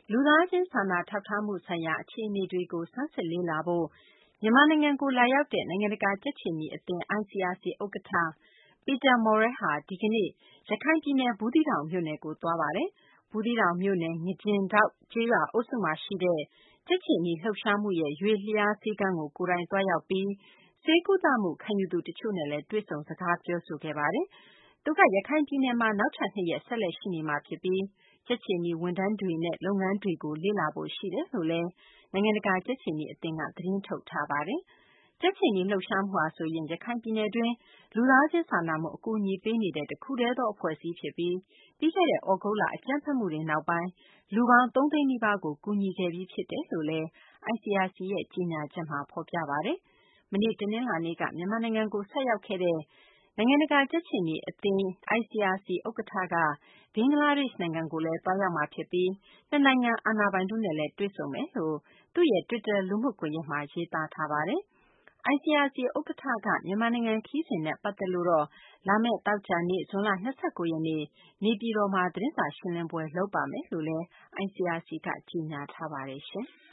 လူသားချင်းစာနာထောက်ထားမှုဆိုင်ရာအခြေအနေတွေကိုဆန်းစစ်လေ့လာဖို့မြန်မာနိုင်ငံကိုလာရောက်တဲ့နိုင်ငံတကာကြက်ခြေနီအသင်း ICRC ဥက္ကဋ္ဌ Peter Maurer ဟာဒီကနေ့ရခိုင်ပြည်နယ်ဘူးသီးတောင်မြို့နယ်ကိုသွားပါတယ်။ဘူးသီးတောင်မြို့နယ်ငကျင်တောက်ကျေးရွာအုပ်စုမှာရှိတဲ့ကြက်ခြေနီလှုပ်ရှားမှုရဲ့ရွေလျားဆေးခန်းကိုကိုယ်တိုင်သွားရောက်ပြီးဆေးကုသမှုခံယူသူတချို့နဲ့လည်းတွေ့ဆုံစကားပြောဆိုခဲ့ပါတယ်။သူကရခိုင်ပြည်နယ်မှာနောက်ထပ်2ရက်ဆက်လက်ရှိနေမှာဖြစ်ပြီးကြက်ခြေနီဝန်ထမ်းတွေနဲ့လုပ်ငန်းတွေကိုလေ့လာဖို့ရှိတယ်လို့လည်းနိုင်ငံတကာကြက်ခြေနီအသင်းကသတင်းထုတ်ထားပါတယ်။ကြက်ခြေနီလှုပ်ရှားမှုဟာဆိုရင်ရခိုင်ပြည်နယ်တွင်းလူသားချင်းစာနာမှုအကူအညီပေးနေတဲ့တခုတည်းသောအဖွဲ့အစည်းဖြစ်ပြီးပြီးခဲ့တဲ့ဩဂုတ်လအကြမ်းဖက်မှုတွေနောက်ပိုင်းလူပေါင်း3သိန်းနီးပါးကိုကူညီခဲ့ပြီးဖြစ်တယ်လို့လည်း ICRC ရဲ့ကြေညာချက်မှာဖော်ပြပါတယ်။မနေ့တနင်္လာနေ့ကမြန်မာနိုင်ငံကိုဆက်ရောက်ခဲ့တဲ့နိုင်ငံတကာကြက်ခြေနီအသင်း ICRC ဥက္ကဋ္ဌကဘင်္ဂလားဒေ့ရှ်နိုင်ငံကိုလည်းသွားရောက်မှာဖြစ်ပြီးနှစ်နိုင်ငံအာဏာပိုင်တို့နဲ့လည်းတွေ့ဆုံမယ်လို့သူ့ရဲ့ Twitter လူမှုကွန်ရက်မှာရေးသားထားပါတယ်။ ICRC ဥက္ကဋ္ဌကမြန်မာနိုင်ငံခရီးစဉ်နဲ့ပတ်သက်လို့တော့လာမယ့်သောကြာနေ့ဇွန်လ29ရက်နေ့နေပြည်တော်မှာသတင်းစာရှင်းလင်းပွဲလုပ်ပါမယ်လို့လည်း ICRC ကကြေညာထားပါတယ်ရှင်။